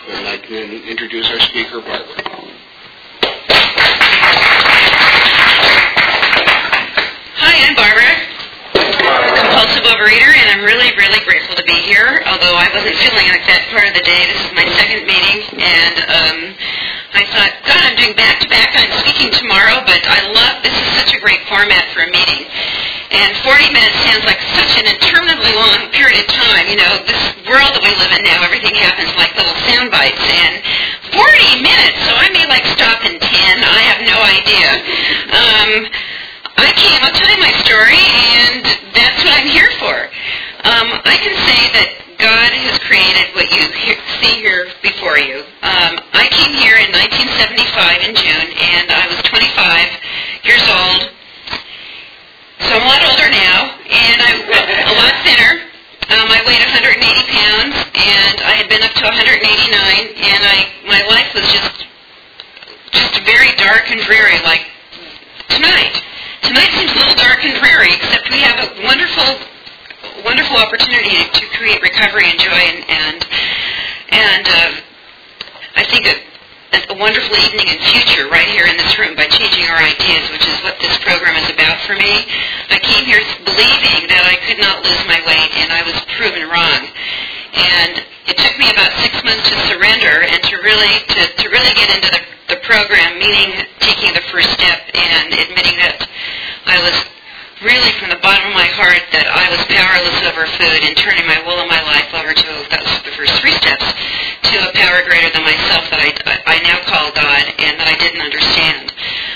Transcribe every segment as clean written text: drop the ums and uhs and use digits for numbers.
And I can introduce our speaker, Barbara. Hi, I'm Barbara, compulsive overeater, and I'm really, really grateful to be here, although I wasn't feeling like that part of the day. This is my second meeting, and I thought, God, I'm doing back-to-back. I'm speaking tomorrow, but this is such a great format for a meeting. And 40 minutes sounds like such an interminably long period of time. You know, this world that we live in now, everything happens like little sound bites. And 40 minutes, so I may stop in 10. I have no idea. I'll tell you my story, and that's what I'm here for. I can say that God has created what you see here before you. I came here in 1975 in June, and I was 25 years old. So I'm a lot older now, and I'm a lot thinner. I weighed 180 pounds, and I had been up to 189, and my life was just very dark and dreary, like tonight. Tonight seems a little dark and dreary, except we have a wonderful opportunity to create recovery and joy, and I think a wonderful evening and future right here in this room by changing our ideas, which is what this program is about for me. I came here believing that I could not lose my weight, and I was proven wrong. And it took me about 6 months to surrender and to really get into the program, meaning taking the first step and admitting that I was really from the bottom of my heart that I was powerless over food and turning my will and my life over to, that was the first 3 steps, to a power greater than myself that I now call God and that I didn't understand.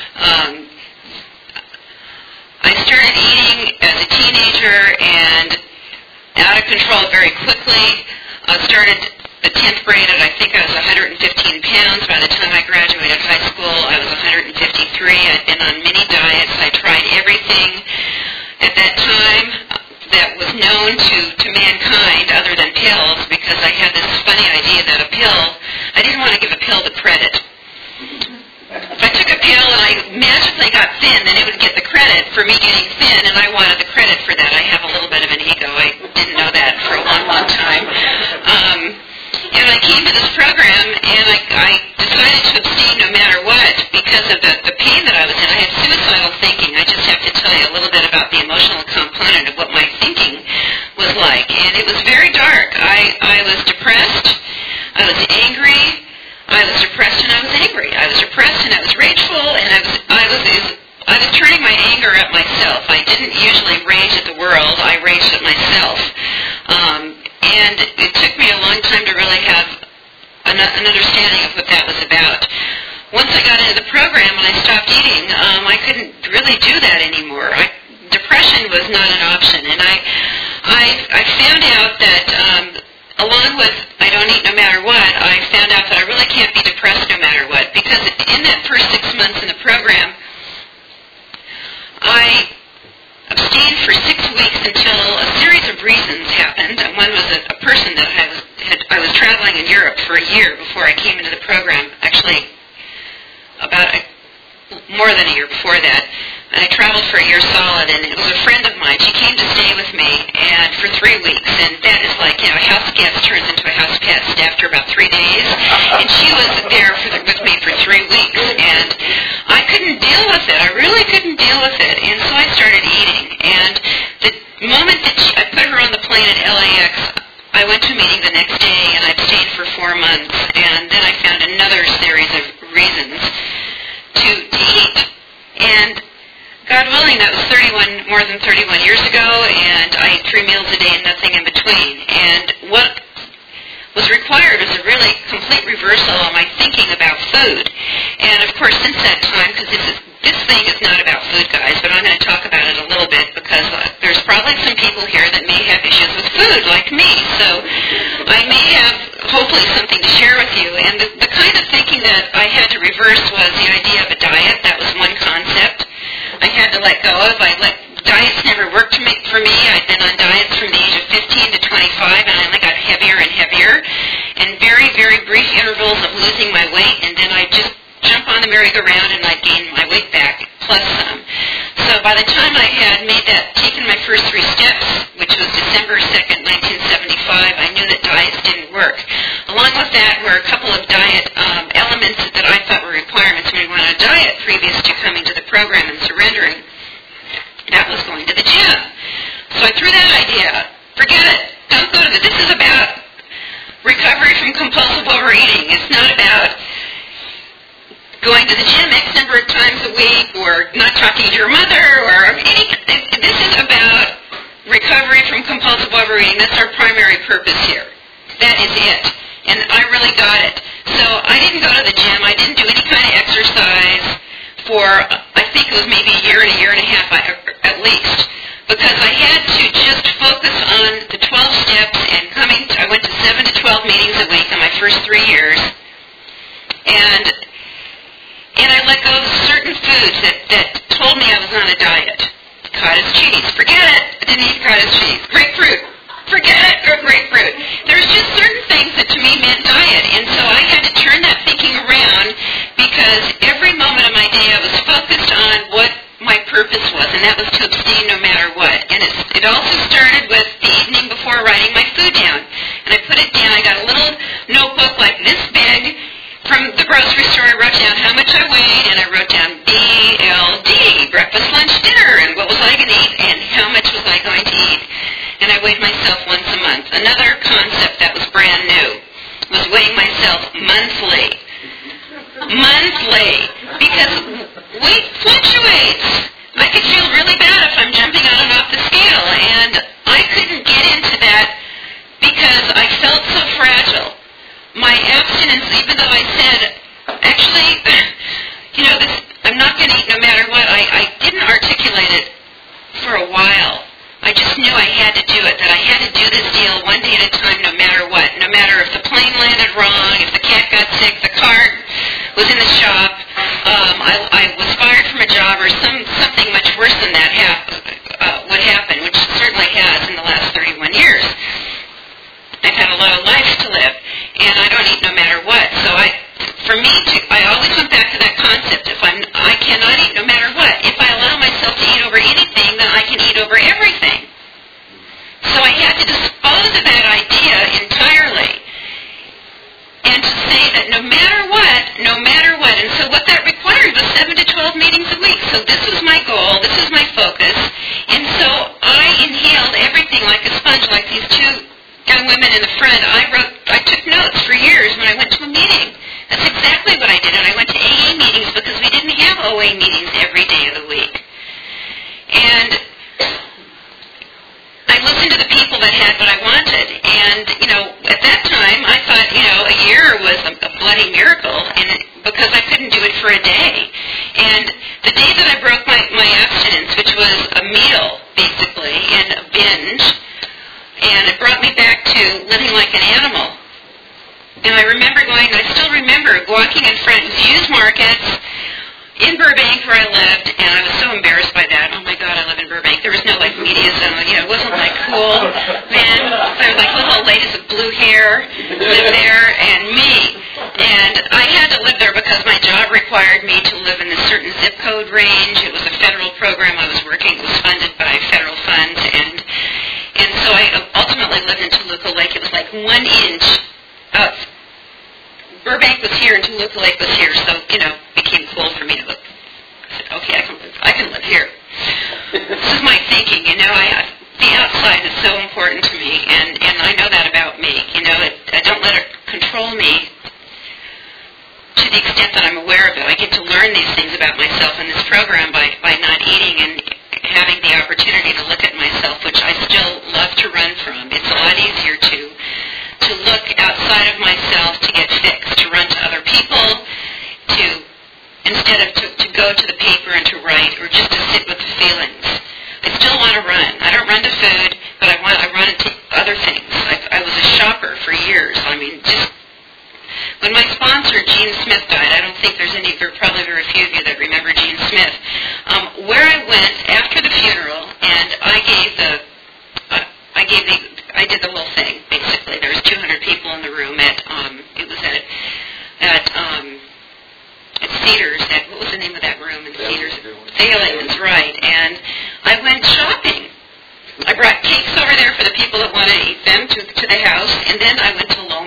I started eating as a teenager and out of control very quickly. I started the 10th grade at, I think I was 115 pounds. By the time I graduated high school, I was 153. I'd been on many diets. I tried everything at that time that was known to mankind other than pills, because I had this funny idea that I didn't want to give a pill the credit. If I took a pill and I magically got thin, then it would get the credit for me getting thin, and I wanted the credit for that. I have a little bit of an ego. I didn't know that for a long, long time. And I came to this program, and I decided to abstain no matter what because of the pain that I was in. I had suicidal thinking. I just have to tell you a little bit about the emotional component of what my thinking was like. And it was very dark. I was depressed. I was angry. I was depressed and I was angry. I was depressed and I was rageful, and I was turning my anger at myself. I didn't usually rage at the world. I raged at myself. And it took me a long time to really have an understanding of what that was about. Once I got into the program and I stopped eating, I couldn't really do that anymore. Depression was not an option. And I found out that along with I don't eat no matter what, I found out that I really can't be depressed no matter what. Because in that first 6 months in the program, I abstained for 6 weeks until a series of reasons happened. One was a person that I was traveling in Europe for a year before I came into the program. Actually, about more than a year before that. And I traveled for a year solid, and it was a friend of mine. She came to stay with me and for 3 weeks, and that is like, a house guest turns into a house pest after about 3 days. And she was there with me for 3 weeks, and I couldn't deal with it. I really couldn't deal with it, and so I started eating. And the moment that I put her on the plane at LAX, I went to a meeting the next day, and I abstained for 4 months, and then I found another series of reasons to eat. And God willing, that was more than 31 years ago, and I ate 3 meals a day and nothing in between. And what was required was a really complete reversal of my thinking about food. And of course, since that time, because this thing is not about food, guys, but I'm going to talk about it a little bit because there's probably some people here that may have issues with food, like me. So I may have, hopefully, something to share with you. And the kind of thinking that I had to reverse was the idea of a diet. That was one concept I had to let go of. Diets never worked for me. I'd been on diets from the age of 15 to 25, and I only got heavier and heavier, and very, very brief intervals of losing my weight, and then I'd just jump on the merry-go-round and I'd gain my weight back, plus some. So by the time I had taken my first 3 steps, which was December 2nd, 1975, I knew that diets didn't work. Along along with that were a couple of diet elements that I thought were requirements when we went on a diet previous to coming to the program and surrendering. That was going to the gym. So I threw that idea out. Forget it. Don't go to the... This is about recovery from compulsive overeating. It's not about going to the gym X number of times a week or not talking to your mother or any... This is about recovery from compulsive overeating. That's our primary purpose here. That is it. And I really got it. So I didn't go to the gym. I didn't do any kind of exercise for, I think it was maybe a year and a half at least, because I had to just focus on the 12 steps and I went to 7 to 12 meetings a week in my first 3 years. And I let go of certain foods that told me I was on a diet. Cottage cheese. Forget it. I didn't eat cottage cheese. Grapefruit. Forget it. Or grapefruit. There's just certain things that to me meant diet. And so I had to turn that thinking around because every moment of my day I was focused on what my purpose was, and that was to abstain no matter what. And it also started with the evening before writing my food down. And I put it down. I got a little notebook like this big from the grocery store. I wrote down how much I weighed, and I wrote down BLD, breakfast, lunch, dinner, and what was I going to eat, and how much was I going to eat. And I weighed myself once a month. Another concept that was brand new was weighing myself monthly. Monthly. Because weight fluctuates. I could feel really bad if I'm jumping on and off the scale, and I couldn't get into that because I felt so fragile. My abstinence, even though I said, actually, I'm not going to eat no matter what, I didn't articulate it for a while. I just knew I had to do it, that I had to do this deal one day at a time no matter what. No matter if the plane landed wrong, if the cat got sick, the car was in the shop, I was fired from a job, or something much worse than that would happen, which certainly has in the last 31 years. I've had a lot of life to live, and I don't eat no matter what. So I always went back to that concept. I cannot eat no matter what. If I allow myself to eat over anything, then I can eat over everything. So I had to dispose of that idea entirely, and to say that no matter what, and so what that required was 7 to 12 meetings a week. So this was my goal, this was my focus, and so I inhaled everything like a sponge, like these two young women and a friend. I took notes for years when I went to a meeting. That's exactly what I did. And I went to AA meetings because we didn't have OA meetings every day of the week. And I listened to the people that had what I wanted. And, at that time, I thought, a year was a bloody miracle, and because I couldn't do it for a day. And the day that I broke my abstinence, which was a meal, basically, and a binge, and it brought me back to living like an animal. And I still remember walking in front of used markets in Burbank where I lived, and I was so embarrassed by that. Oh my God, I live in Burbank. There was no media zone. It wasn't cool then. There were little old ladies with blue hair lived there, and me. And I had to live there because my job required me to live in a certain zip code range. It was a federal program I was working. It was funded by federal funds, and so I ultimately lived in Toluca Lake. It was 1 inch of Burbank was here and Toluca Lake was here, so, it became cool for me to look. I said, okay, I can live here. This is my thinking, the outside is so important to me, and I know that about me. I don't let it control me to the extent that I'm aware of it. I get to learn these things about myself in this program by not eating and having the opportunity to look at myself, which I still love to run from. It's a lot easier to look outside of myself to get fixed, to run to other people, instead of to go to the paper and to write, or just to sit with the feelings. I still want to run. I don't run to food, but I run into other things. I was a shopper for years. Just when my sponsor, Gene Smith, died, I don't think there are probably very few of you that remember Gene Smith, where I went after the funeral, and I did the whole thing, basically. There was 200 people in the room at Cedars. What was the name of that room in Cedars? Thalemans, right. And I went shopping. I brought cakes over there for the people that want to eat them to the house, and then I went to Loma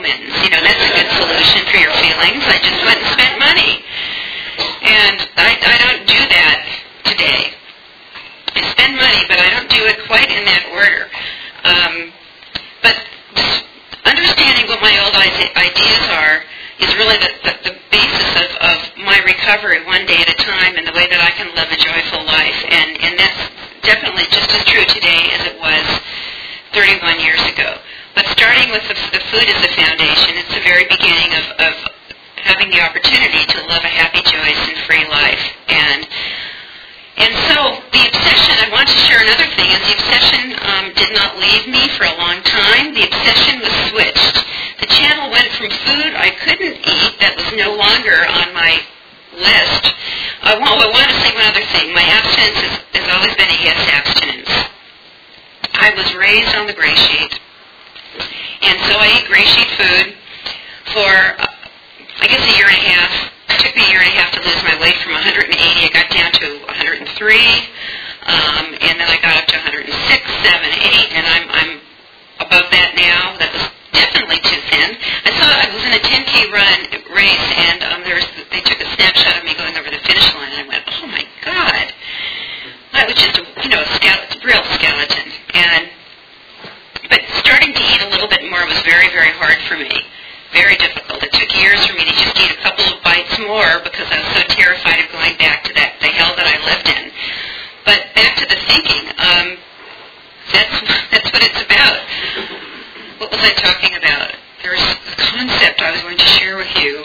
almonds. That's a good solution for your feelings. I just went and spent money. And I don't do that today. I spend money, but I don't do it quite in that order. But just understanding what my old ideas are is really the basis of my recovery one day at a time and the way that I can live a joyful life. And that's definitely just as true today as it was 31 years ago. But starting with the food as a foundation, it's the very beginning of having the opportunity to live a happy, joyous, and free life. And so the obsession, I want to share another thing, is the obsession did not leave me for a long time. The obsession was switched. The channel went from food I couldn't eat, that was no longer on my list. I want to say one other thing. My abstinence has always been a yes abstinence. I was raised on the gray sheet, and so I ate gray sheet food for, I guess, a year and a half. It took me a year and a half to lose my weight from 180. I got down to 103, and then I got up to 106, 7, 8, and I'm above that now. That was definitely too thin. I was in a 10K race, and they took a snapshot of me going over the finish line, and I went, oh my God. I was just a real skeleton. But starting to eat a little bit more was very, very hard for me. Very difficult. It took years for me to just eat a couple of bites more because I was so terrified of going back to the hell that I lived in. But back to the thinking, that's what it's about. What was I talking about? There was a concept I was going to share with you.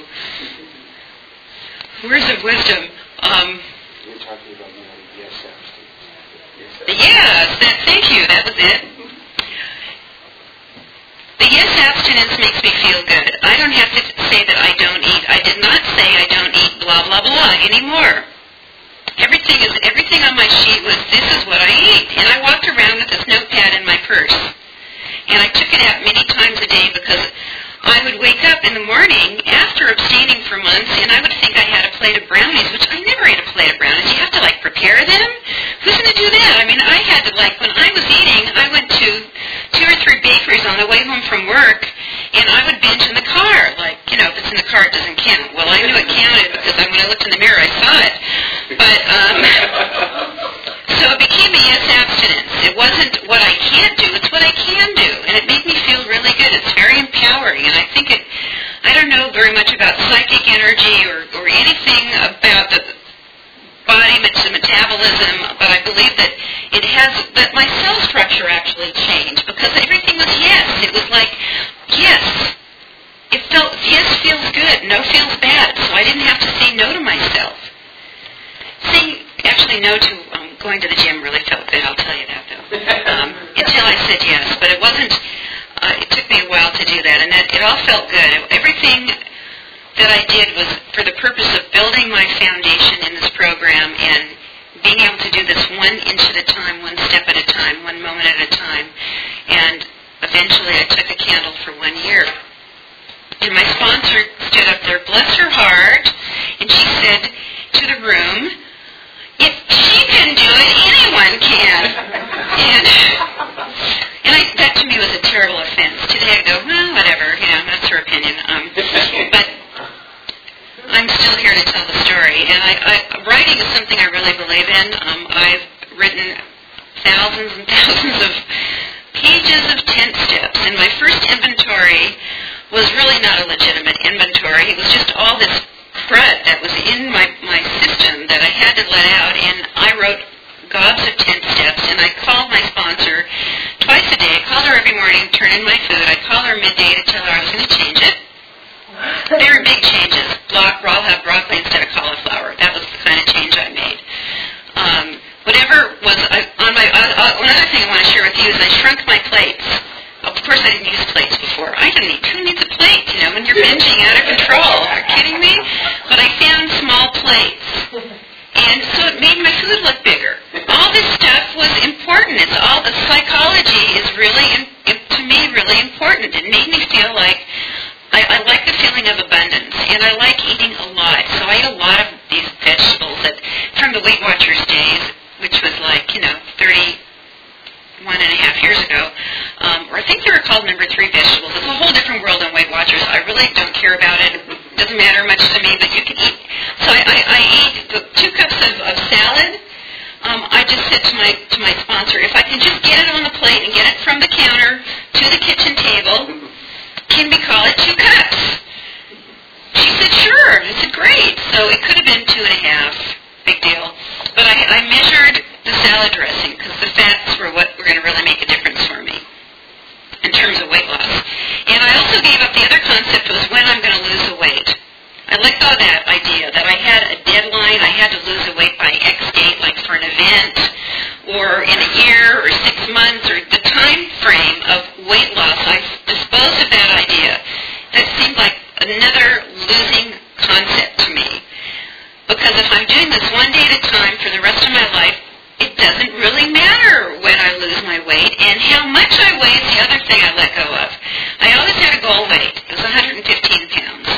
Words of wisdom. You were talking about yes abstinence. Yes, thank you. That was it. The yes abstinence makes me feel good. I don't have to say that I don't eat. I did not say I don't eat blah, blah, blah anymore. Everything on my sheet was, this is what I eat. And I walked around with this notepad in my purse. And I took it out many times a day because I would wake up in the morning after abstaining for months and I would think I had a plate of brownies, which I never ate a plate of brownies. You have to, prepare them? Who's going to do that? I mean, I had to, when I was eating, I went to 2 or 3 bakeries on the way home from work, and I would binge in the car. If it's in the car, it doesn't count. Well, I knew it counted because when I looked in the mirror, I saw it. But, so it became a yes abstinence. It wasn't what I can't do, it's what I can do. And it made me feel really good. It's very empowering. And I think I don't know very much about psychic energy or anything about the body, the metabolism, but I believe that that my cell structure actually changed because everything was yes. It was like, yes. It felt, yes feels good, no feels bad. So I didn't have to say no to myself. Saying actually no to going to the gym really felt good, I'll tell you that though. Until I said yes. But it wasn't, it took me a while to do that. And it all felt good. Everything that I did was for the purpose of building my foundation in this program and being able to do this 1 inch at a time, 1 step at a time, 1 moment at a time. And eventually I took a candle for 1 year. And my sponsor stood up there, bless her heart, and she said to the room, if she can do it, anyone can. And that to me was a terrible offense. Today I go, well, whatever, that's her opinion. But I'm still here to tell the story. And writing is something I really believe in. I've written thousands and thousands of pages of 10 steps. And my first inventory was really not a legitimate inventory. It was just all this crud that was in my system that I had to let out, and I wrote gobs of 10 steps, and I called my sponsor twice a day. I called her every morning to turn in my food. I'd call her midday to tell her I was going to change it. Very big changes. I'll have broccoli instead of cauliflower. That was the kind of change I made. Whatever was on my... another thing I want to share with you is I shrunk my plates. Of course, I didn't use plates before. Who needs a plate, when you're binging out of control? Are you kidding me? But I found small plates. And so it made my food look bigger. All this stuff was important. It's all the psychology is really, to me, really important. It made me feel like I like the feeling of abundance, and I like eating a lot. So I ate a lot of these vegetables from the Weight Watchers days, which was 31 and a half years ago. or I think they were called number 3 vegetables. It's a whole different world in Weight Watchers. I really don't care about it. It doesn't matter much to me, but you can eat. So I ate the 2 cups of salad. I just said to my sponsor, if I can just get it on the plate and get it from the counter to the kitchen table, can we call it 2 cups? She said, sure. I said, great. So it could have been 2.5. Big deal. But I measured the salad dressing because the fats were what were going to really make a difference for me in terms of weight loss. And I also gave up the other concept was when I'm going to lose the weight. I let go of that idea that I had a deadline. I had to lose the weight by X date, like for an event or in a year or 6 months or the time frame of weight loss. I disposed of that idea. That seemed like another losing concept to me. Because if I'm doing this one day at a time for the rest of my life, it doesn't really matter when I lose my weight. And how much I weigh is the other thing I let go of. I always had a goal weight. It was 115 pounds.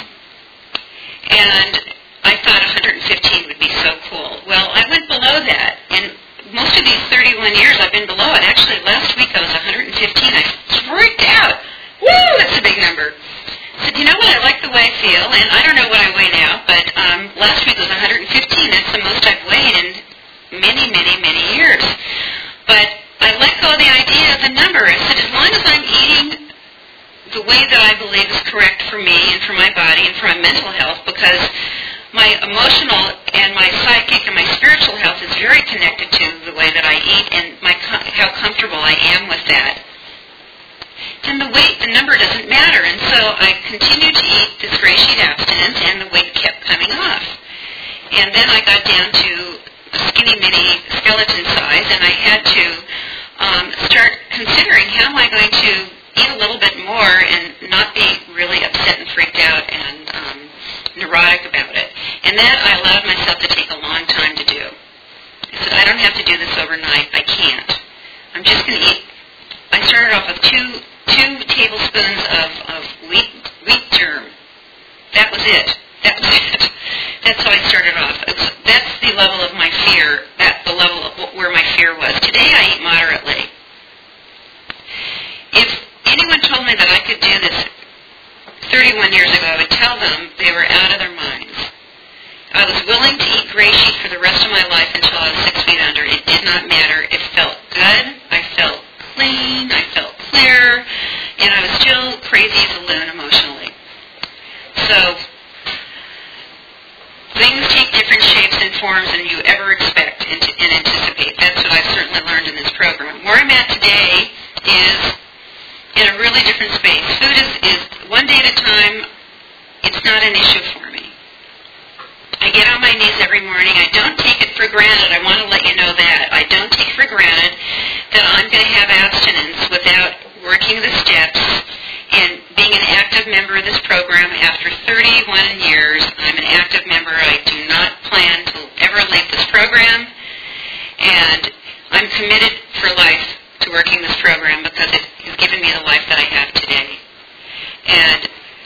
And I thought 115 would be so cool. Well, I went below that. And most of these 31 years I've been below it. Actually, last week I was 115. I freaked out. Woo, that's a big number. I said, you know what, I like the way I feel, and I don't know what I weigh now, but last week was 115. That's the most I've weighed in many, many, many years. But I let go of the idea of the number. I said, as long as I'm eating the way that I believe is correct for me and for my body and for my mental health, because my emotional and my psychic and my spiritual health is very connected to the way that I eat and how comfortable I am with that, then the number doesn't matter. And so I continued to eat this gray sheet abstinence, and the weight kept coming off. And then I got down to a skinny mini skeleton size, and I had to start considering how am I going to eat a little bit more and not be really upset and freaked out and neurotic about it. And that I allowed myself to take a long time to do. I said, I don't have to do this overnight. I can't. I'm just going to eat. I started off with two tablespoons of wheat germ. That was it. That's how I started off. That's the level of my fear, the level of where my fear was. Today I eat moderately. If anyone told me that I could do this 31 years ago, I would tell them they were out of their minds. I was willing to eat gray sheet for the rest of my life until I was 6 feet under. It did not matter. It felt good. I felt clean. I felt clear. And I was still crazy as a loon emotionally. So things take different shapes and forms than you ever expect and anticipate. That's what I've certainly learned in this program. Where I'm at today is in a really different space. Food is one day at a time. It's not an issue for me. I get on my knees every morning. I don't take it for granted. I want to let you know that. I don't take for granted that I'm going to have abstinence without working the steps and being an active member of this program. After 31 years, I'm an active member. I do not plan to ever leave this program. And I'm committed for life to working this program because it has given me the life that I have today. And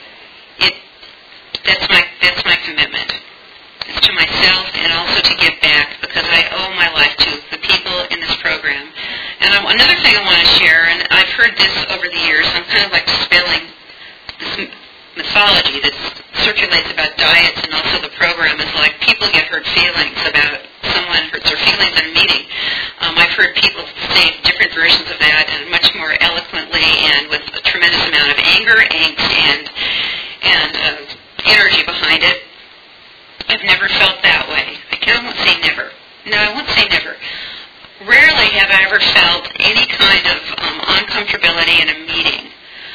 that's my commitment. It's to myself and also to give back because I owe my life to the people in this program. And another thing I want to share, and I've heard this over the years, I'm kind of like dispelling this mythology that circulates about diets and also the program is like people get hurt feelings about someone hurts their feelings in a meeting. I've heard people say different versions of that and much more eloquently and with a tremendous amount of anger, angst, and energy behind it. I've never felt that way. I won't say never. No, I won't say never. Rarely have I ever felt any kind of uncomfortability in a meeting.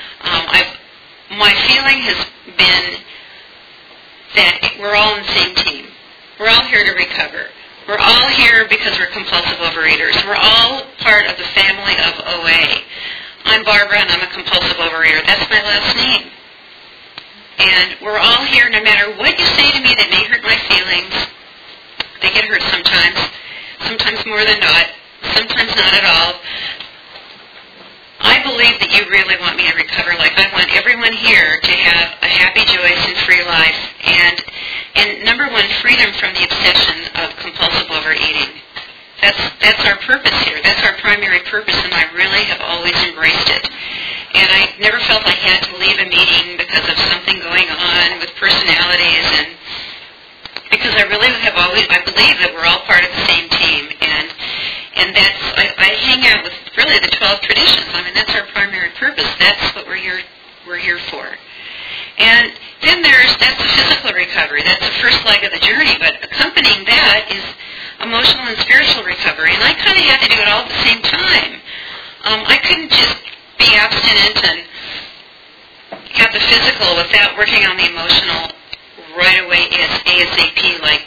My feeling has been that we're all on the same team. We're all here to recover. We're all here because we're compulsive overeaters. We're all part of the family of OA. I'm Barbara, and I'm a compulsive overeater. That's my last name. And we're all here no matter what you say to me that may hurt my feelings. They get hurt sometimes more than not, sometimes not at all. I believe that you really want me to recover life. I want everyone here to have a happy, joyous, and free life. And number one, freedom from the obsession of compulsive overeating. That's our purpose here. That's our primary purpose, and I really have always embraced it. And I never felt I had to leave a meeting because of something going on with personalities, and because I really have always, I believe that we're all part of the same team, and that's, I hang out with really the 12 traditions. I mean, that's our primary purpose. That's what we're here for. And then that's the physical recovery. That's the first leg of the journey, but accompanying that is emotional and spiritual recovery, and I kind of had to do it all at the same time. I couldn't just be abstinent and have the physical without working on the emotional right away ASAP, like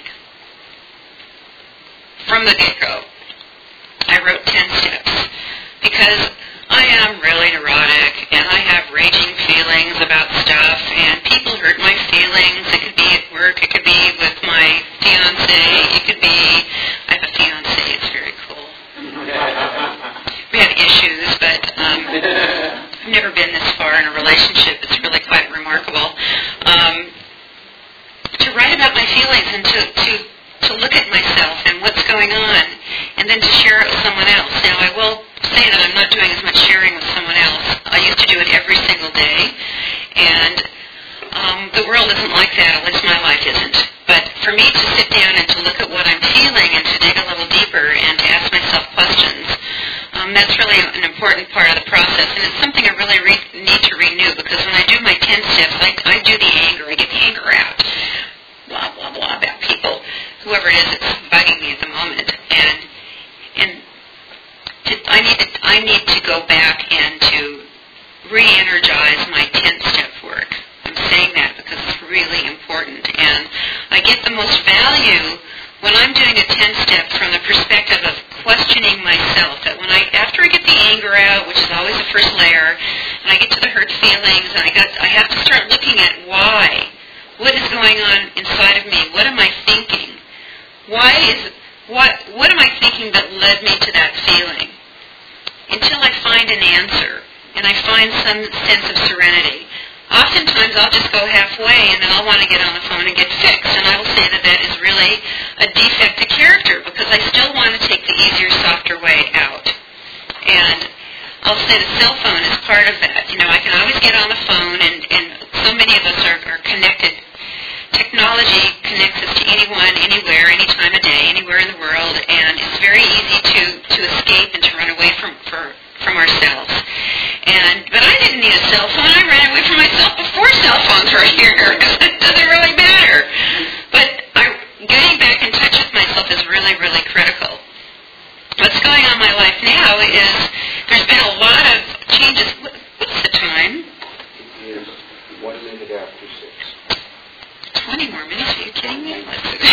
from the get-go. I wrote 10 steps because I am really neurotic and I have raging feelings about stuff, and people hurt my feelings. It could be at work, it could be with my fiancé, it could be, I have a fiancé, it's very cool. We have issues, but I've never been this far in a relationship. It's really quite remarkable. To write about my feelings and to look at myself and what's going on, and then to share it with someone else. Now, I will say that I'm not doing as much sharing with someone else. I used to do it every single day, and the world isn't like that, at least my life isn't. But for me to sit down and to look at what I'm feeling and to dig a little deeper and to ask myself questions, that's really an important part of the process, and it's something I really need to renew, because when I do my 10 steps, I do the anger. I get the anger out. Blah, blah, blah about people, whoever it is that's bugging me at the moment. And I need to go back and to re-energize my 10-step work. I'm saying that because it's really important. And I get the most value when I'm doing a 10-step from the perspective of questioning myself. That after I get the anger out, which is always the first layer, and I get to the hurt feelings, and I have to start looking at why. What is going on inside of me? What am I thinking? What am I thinking that led me to that feeling? Until I find an answer and I find some sense of serenity. Oftentimes I'll just go halfway and then I'll want to get on the phone and get fixed, and I will say that is really a defect of character, because I still want to take the easier, softer way out. And I'll say the cell phone is part of that. You know, I can always get on the phone, and so many of us are connected. Technology connects us to anyone, anywhere, any time of day, anywhere in the world, and it's very easy to escape and to run away from ourselves. But I didn't need a cell phone. I ran away from myself before cell phones were here, because it doesn't really matter. But getting back in touch with myself is really, really critical. What's going on in my life now is there's been a lot of changes. What's the time? It is 1 minute after 6. 20 more minutes? Are you kidding me?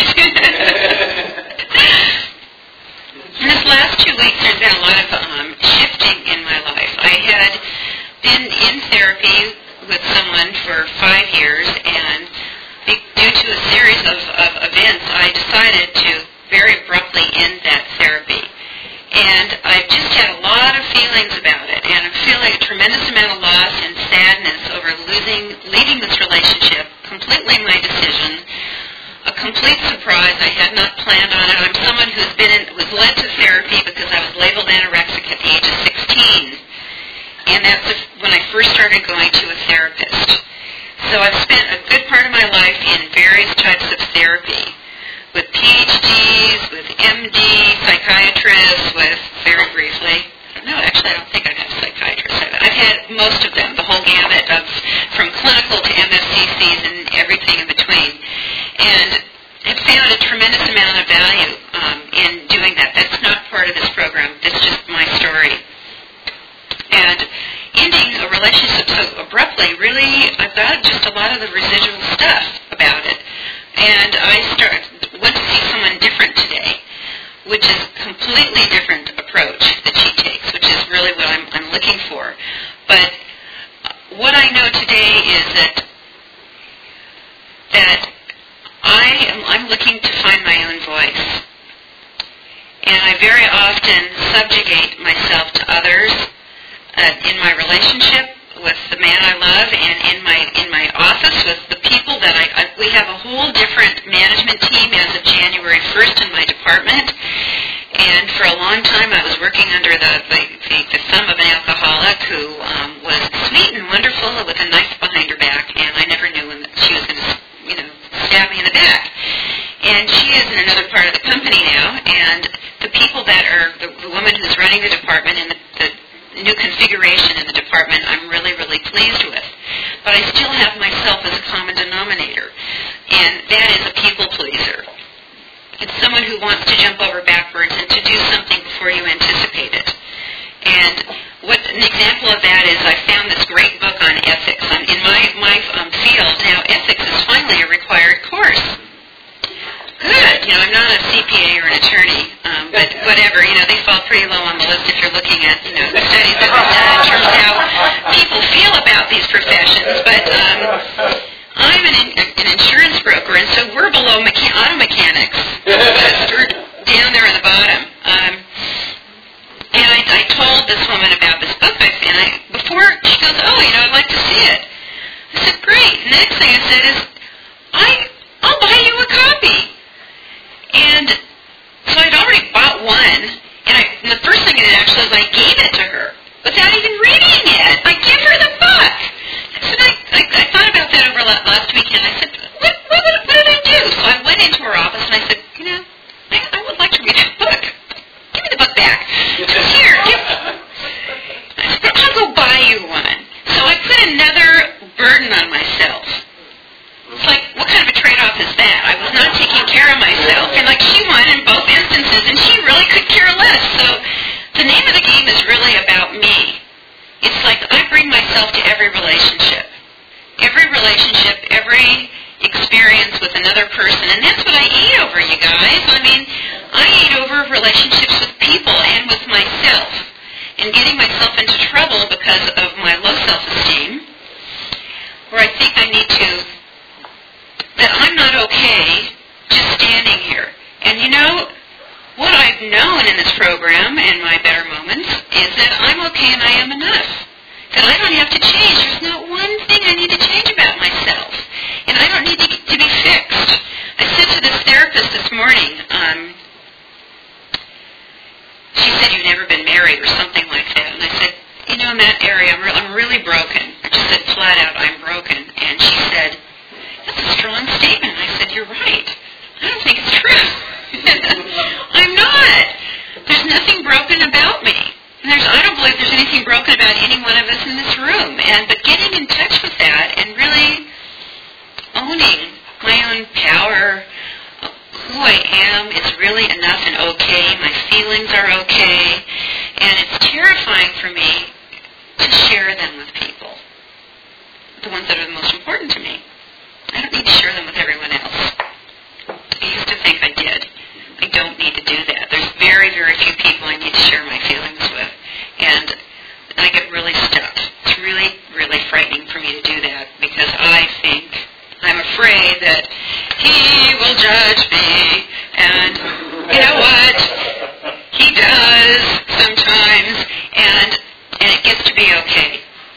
In this last 2 weeks, there's been a lot of shifting in my life. I had been in therapy with someone for 5 years, and due to a series of events, I decided to very abruptly end that therapy. And I've just had a lot of feelings about it, and I'm feeling a tremendous amount of loss and sadness over leaving this relationship, completely my decision, a complete surprise. I had not planned on it. I'm someone was led to therapy because I was labeled anorexic at the age of 16, and that's when I first started going to a therapist. So I've spent a good part of my life in various types of therapy, with PhDs, with MD, psychiatrists, with, very briefly, no, actually I don't think I've had psychiatrists. I've had most of them, the whole gamut from clinical to MFCCs and everything in between. And I've found a tremendous amount of value in doing that. That's not part of this program. That's just my story. And ending a relationship so abruptly, really, I've got just a lot of the residual stuff about it. And I went to see someone different today, which is a completely different approach that she takes, which is really what I'm looking for. But what I know today is that I'm looking to find my own voice. And I very often subjugate myself to others in my relationship with the man I love, and in my office with the people that we have a whole different management team as of January 1st in my department. And for a long time, I was working under the thumb of an alcoholic who was sweet and wonderful with a knife behind her back, and I never knew when she was going to, stab me in the back. And she is in another part of the company now, and the people that are the woman who's running the department and the new configuration in the department, I'm really, really pleased with. But I still have myself as a common denominator, and that is a people pleaser. It's someone who wants to jump over backwards and to do something before you anticipate it. And an example of that is I found this great book on ethics. In my field now, ethics is finally a required course. Good. I'm not a CPA or an attorney, but whatever. They fall pretty low on the list if you're looking at the studies that we've done in terms of how people feel about these professions. But I'm an insurance broker, and so we're below auto mechanics. We're down there on the bottom. And I told this woman about this book I found. Before she goes, I'd like to see it. I said, great. And the next thing I said is, I'll buy you a copy. And so I'd already bought one, and the first thing I did actually was I gave it to her without even reading it. I gave her the book. So I thought about that over last weekend. I said, what did I do? So I went into her office and I said, I would like to read that book. Give me the book back. She said, here. I said, I'll go buy you one. So I put another burden on myself. It's like, what kind of a trade-off is that? I was not taking care of myself, and she won in both instances, and she really could care less. So the name of the game is really about me. It's like I bring myself to every relationship, every experience with another person, and that's what I eat over, you guys. I eat over relationships with people and with myself, and getting myself into trouble because of my low self-esteem, where I think I need that I'm not okay just standing here. And what I've known in this program and my better moments is that I'm okay and I am enough. That I don't have to change. There's not one thing I need to change about myself. And I don't need to be fixed. I said to this therapist this morning, she said, you've never been married or something like that. And I said, in that area, I'm really broken. I just said flat out, I'm broken. And she said, that's a strong statement. I said, you're right. I don't think it's true. I'm not. There's nothing broken about me. And I don't believe there's anything broken about any one of us in this room. But getting in touch with that and really owning my own power, who I am is really enough and okay. My feelings are okay. And it's terrifying for me to share them with people, the ones that are the most important to me. I don't need to share them with everyone else. I used to think I did. I don't need to do that. There's very, very few people I need to share my feelings with. And I get really stuck. It's really, really frightening for me to do that because I'm afraid that he will judge me. And you know what? He does sometimes. And it gets to be okay.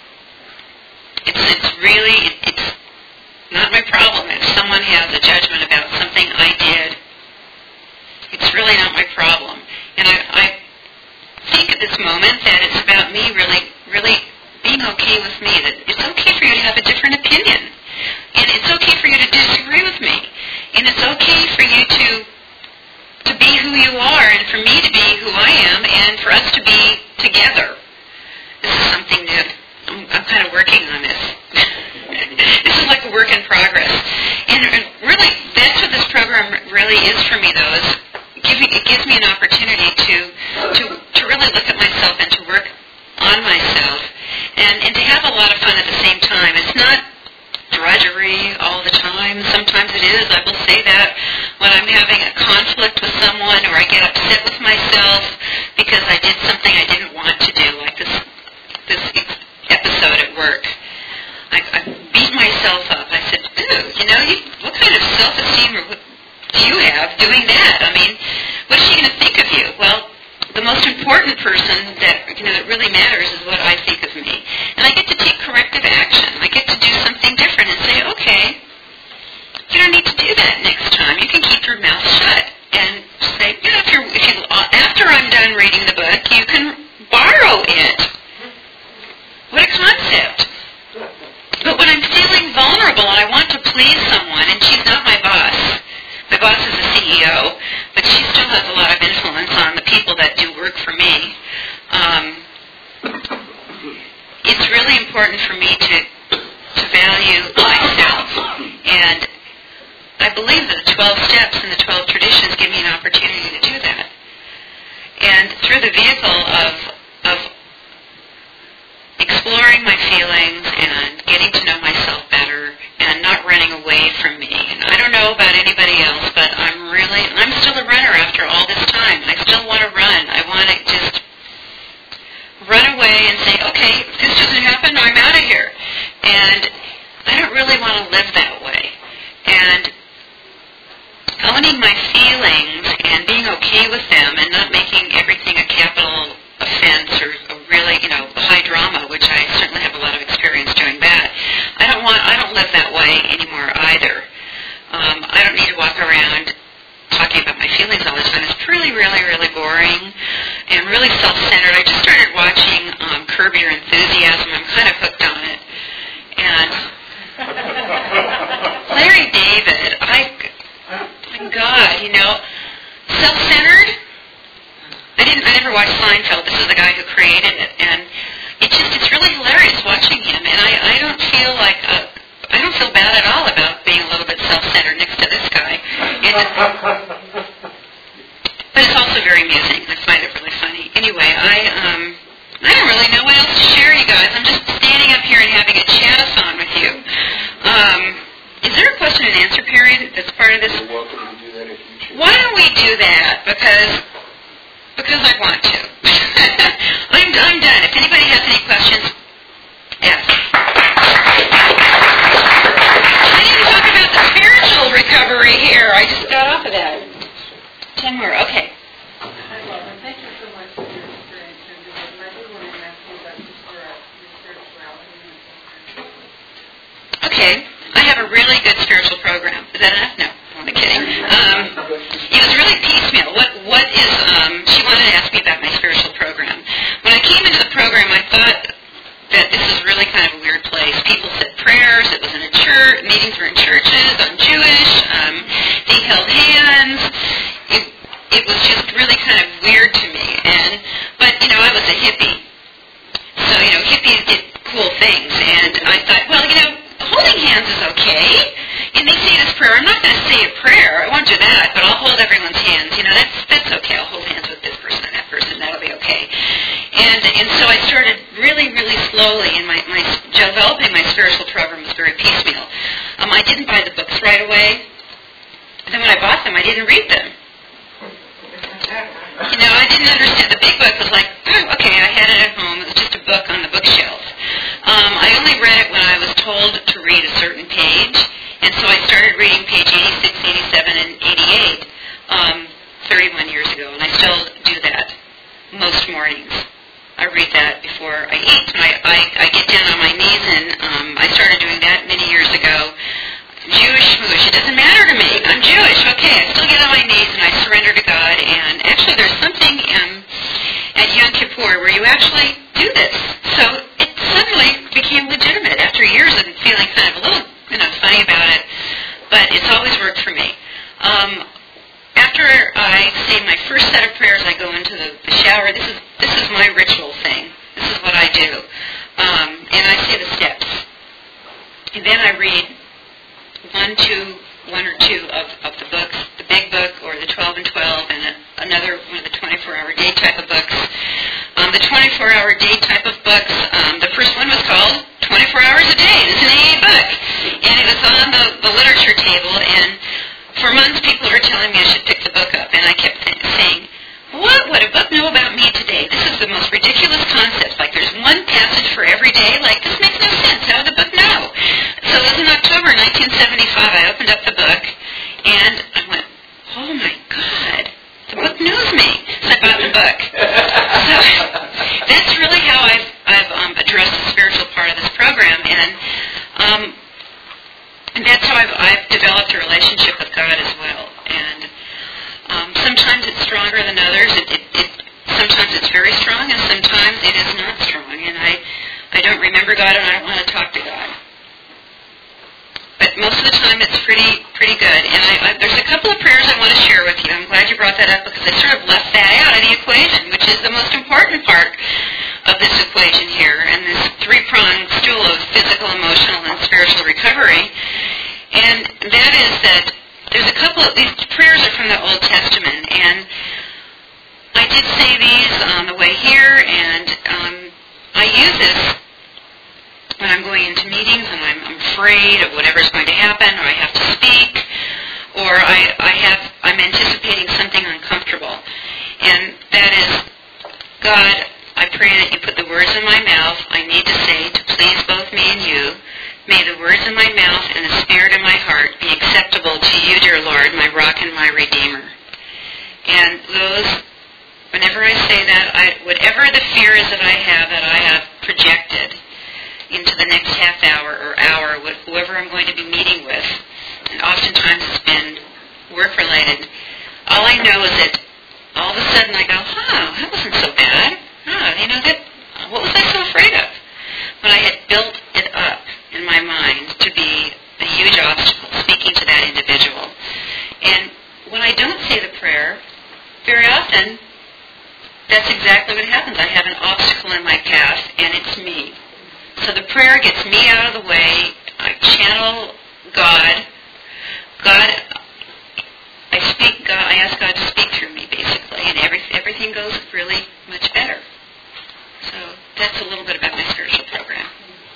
It's not my problem if someone has a judgment about something I did. It's really not my problem. And I think at this moment that it's about me really, really being okay with me, that it's okay for you to have a different opinion. And it's okay for you to disagree with me. And it's okay for you to be who you are and for me to be who I am and for us to be together. This is something that I'm kind of working on this. This is like a work in progress. And really, that's what this program really is for me, though, is it gives me an opportunity to really look at myself and to work on myself and to have a lot of fun at the same time. It's not drudgery all the time. Sometimes it is. I will say that when I'm having a conflict with someone or I get upset with myself because I did something I didn't want to do, like this episode at work. I beat myself up. I said, what kind of self-esteem do you have doing that? What is she going to think of you? Well, the most important person that really matters is what I think of me. And I get to take corrective action. I get to do something different and say, okay, you don't need to do that next time. You can keep your mouth shut and say, if you after I'm done reading the book, you can borrow it. What a concept. But when I'm feeling vulnerable and I want to please someone, and she's not my boss is the CEO, but she still has a lot of influence on the people that do work for me. It's really important for me to value myself. And I believe that the 12 steps and the 12 traditions give me an opportunity to do that. And through the vehicle of exploring my feelings and getting to know myself better and not running away from me. And I don't know about anybody else, but I'm still a runner after all this time. I still want to run. I want to just run away and say, okay, if this doesn't happen, I'm out of here. And I don't really want to live that way. And owning my feelings and being okay with them and not making everything a capital offense or a really, high drama, which I certainly have a lot of experience doing that. I don't live that way anymore either. I don't need to walk around talking about my feelings all the time. It's really, really, really boring and really self-centered. I just started watching Curb Your Enthusiasm. I'm kind of hooked on it. And Larry David, my God, self-centered. I never watched Seinfeld. This is the guy who created it, and it's really hilarious watching him. And I don't feel bad at all about being a little bit self-centered next to this guy. But it's also very amusing. I find it really funny. Anyway, I don't really know what else to share, you guys. I'm just standing up here and having a chat-a-thon with you. Is there a question and answer period that's part of this? You're welcome to do that if you choose. Why don't we do that? Because I want to. I'm done. If anybody has any questions, ask. I didn't talk about the spiritual recovery here. I just got off of that. 10 more. Okay. Hi, Barbara. Thank you so much for your experience in doing this. I do want to ask you about your spirituality. Okay. I have a really good spiritual program. Is that enough? No. I'm kidding. It was really piecemeal. What is, she wanted to ask me about my spiritual program. When I came into the program, I thought that this is really kind of a weird place. People said prayers. It was in a church. Meetings were in churches. I'm Jewish. They held hands. It was just really kind of weird to me. But I was a hippie. So, hippies did cool things. And I thought, well, holding hands is okay. And they say this prayer. I'm not going to say a prayer. I won't do that, but I'll hold everyone's hands. That's okay. I'll hold hands with this person and that person. That'll be okay. And so I started really, really slowly, and my developing my spiritual program was very piecemeal. I didn't buy the books right away. Then when I bought them, I didn't read them. I didn't understand. The big book was like, okay, I had it at home. It was just a book on the bookshelf. I only read it when I was told to read a certain page, and so I started reading page 86, 87, and 88 31 years ago, and I still do that most mornings. I read that before I eat. I get down on my knees, and I started doing that many years ago. Jewish, Shmoosh, it doesn't matter to me. I'm Jewish. Okay, I still get on my knees, and I surrender to God. And actually, there's something at Yom Kippur where you actually do this. So it suddenly became legitimate after years of feeling kind of a little, funny about it. But it's always worked for me. After I say my first set of prayers, I go into the shower. This is my ritual thing. This is what I do. And I say the steps. And then I read one or two of the books, the big book or the 12 and 12, and another one of the 24-hour day type of books. The 24-hour day type of books, the first one was called 24 Hours a Day. It's an AA book. And it was on the literature table, and for months people were telling me I should pick the book up, and I kept saying, what would a book know about me today? This is the most ridiculous concept. Like, there's one passage for every day. Like, this makes no sense. How would the book know? So it was in October 1975. I opened up the book, and I went, oh, my God. The book knows me. So I bought the book. So that's really how I've addressed the spiritual part of this program. And that's how I've developed a relationship with God as well. And some sometimes it's stronger than others. Sometimes it's very strong, and sometimes it is not strong. And I don't remember God, and I don't want to talk to God. But most of the time, it's pretty good. And there's a couple of prayers I want to share with you. I'm glad you brought that up because I sort of left that out of the equation, which is the most important part of this equation here, and this three-pronged stool of physical, emotional, and spiritual recovery. And that is that there's a couple of these prayers are from the Old Testament, and I did say these on the way here, and I use this when I'm going into meetings and I'm afraid of whatever's going to happen, or I have to speak, or I'm anticipating something uncomfortable. And that is, God, I pray that you put the words in my mouth I need to say to please both me and you. May the words in my mouth and the spirit in my heart be acceptable to you, dear Lord, my rock and my redeemer. And those, whenever I say that, whatever the fear is that I have projected into the next half hour or hour with whoever I'm going to be meeting with, and oftentimes it's been work-related, all I know is that all of a sudden I go, that wasn't so bad. What was I so afraid of? But I had built it up in my mind to be a huge obstacle, speaking to that individual. And when I don't say the prayer, very often, that's exactly what happens. I have an obstacle in my path, and it's me. So the prayer gets me out of the way. I channel God. I ask God to speak through me, basically, and everything goes really much better. So that's a little bit about my spiritual program.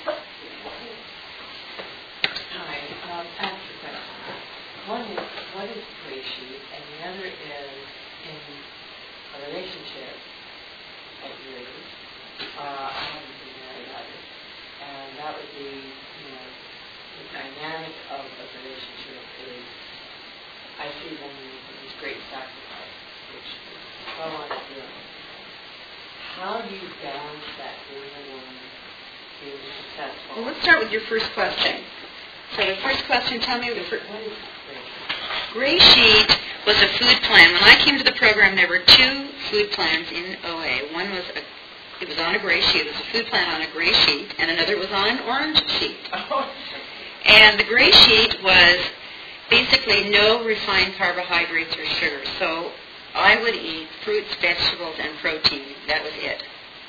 Hi, I have two questions. One is, what is grace sheet? And the other is, in a relationship at your age, I haven't been married either, and that would be, the dynamic of a relationship is, I see them with this great sacrifice, which is so unfeeling. How do you balance that being a woman, being successful? Well, let's start with your first question. So the first question, tell me, what is Gray Sheet was a food plan. When I came to the program, there were two food plans in OA. One was it was on a gray sheet. It was a food plan on a gray sheet, and another was on an orange sheet. And the gray sheet was basically no refined carbohydrates or sugar. So I would eat fruits, vegetables, and protein. That was it.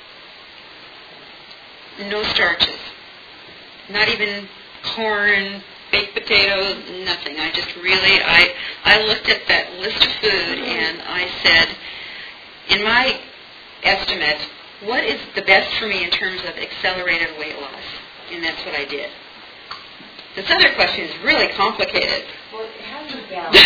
No starches. Not even corn, baked potatoes, nothing. I just really, I looked at that list of food and I said, in my estimate, what is the best for me in terms of accelerated weight loss? And that's what I did. This other question is really complicated. Well, how do you balance?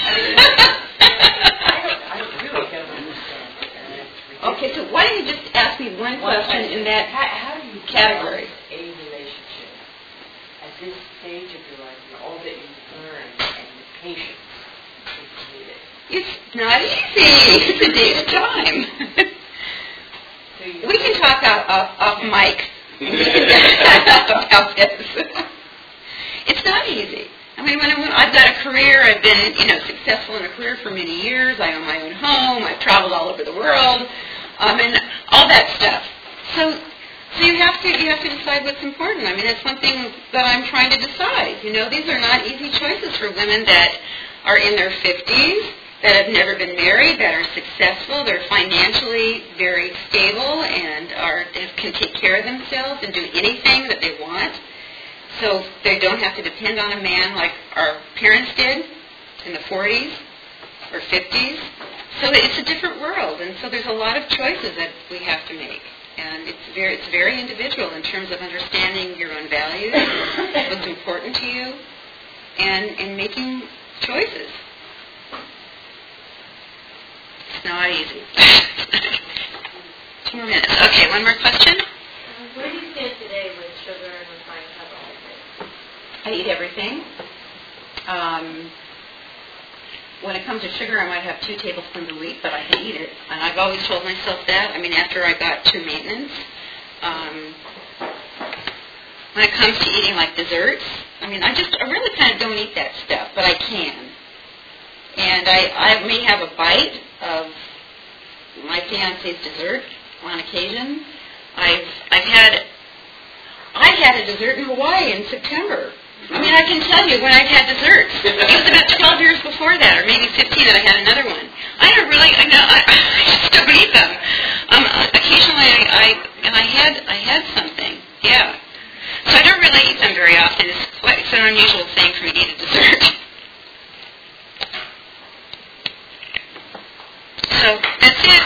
I really don't understand it. Okay, so why don't you just ask me one question in that how do you category? A relationship at this stage of your life, and all that you've learned and the patience that's needed? It's not easy. It's a day at a time. We can talk off mic. About this. It's not easy. I mean, when I've got a career, I've been, successful in a career for many years. I own my own home. I've traveled all over the world, and all that stuff. So you have to decide what's important. I mean, it's one thing that I'm trying to decide. These are not easy choices for women that are in their 50s, that have never been married, that are successful, they're financially very stable, and can take care of themselves and do anything that they want. So they don't have to depend on a man like our parents did in the 40s or 50s. So it's a different world, and so there's a lot of choices that we have to make. And it's very individual in terms of understanding your own values, what's important to you, and making choices. It's not easy. 2 more minutes. Okay, one more question? Where do you stand today with sugar and refined carbohydrates? I eat everything. When it comes to sugar, I might have 2 tablespoons a week, but I can eat it. And I've always told myself that. I mean, after I got to maintenance. When it comes to eating like desserts, I mean, I really kind of don't eat that stuff, but I can. And I may have a bite of my fiance's dessert on occasion. I've had a dessert in Hawaii in September. I mean, I can tell you when I've had desserts. It was about 12 years before that, or maybe 15 that I had another one. I just don't eat them. Occasionally I had something, yeah. So I don't really eat them very often. It's an unusual thing for me to eat a dessert. So that's it.